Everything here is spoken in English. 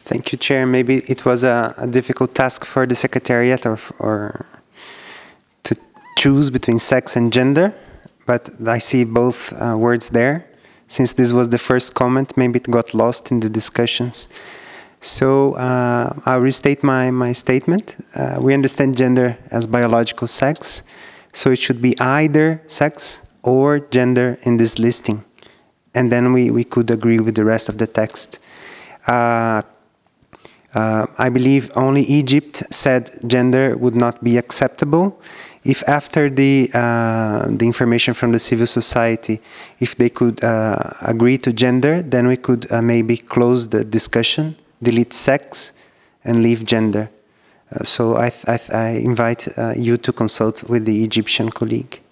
Thank you, Chair. Maybe it was a difficult task for the Secretariat or to choose between sex and gender, but I see both words there. Since this was the first comment, maybe it got lost in the discussions. So I'll restate my statement. We understand gender as biological sex, so it should be either sex or gender in this listing. And then we could agree with the rest of the text. I believe only Egypt said gender would not be acceptable. If after the information from the civil society, if they could agree to gender, then we could maybe close the discussion, delete sex, and leave gender. So I invite you to consult with the Egyptian colleague.